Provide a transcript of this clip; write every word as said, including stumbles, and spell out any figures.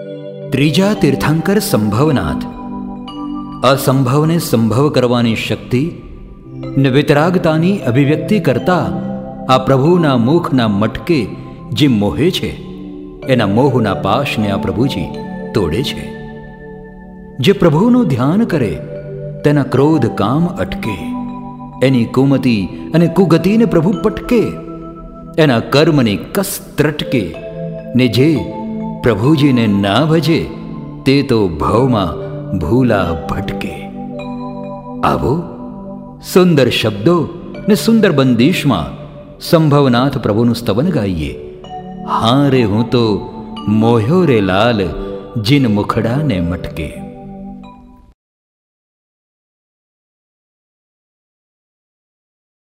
ત્રીજા તીર્થંકર સંભવનાથ. અસંભવને સંભવ કરવાની શક્તિ ને વિતરાગતાની અભિવ્યક્તિ કરતા આ પ્રભુના મુખના મટકે જે મોહે છે, એના મોહના પાશને આ પ્રભુજી તોડે છે. જે પ્રભુનું ધ્યાન કરે તેના ક્રોધ કામ અટકે, એની કુમતિ અને કુગતિને પ્રભુ પટકે, એના કર્મની કસ ત્રટકે, ને જે પ્રભુજીને ના ભજે તે તો ભવમાં ભૂલા ભટકે. આવો સુંદર શબ્દો ને સુંદર બંદીશમાં સંભવનાથ પ્રભુનું સ્તવન ગાઈએ. હા રે હું તો મોહ્યો રે લાલ, જીન મુખડાને મટકે.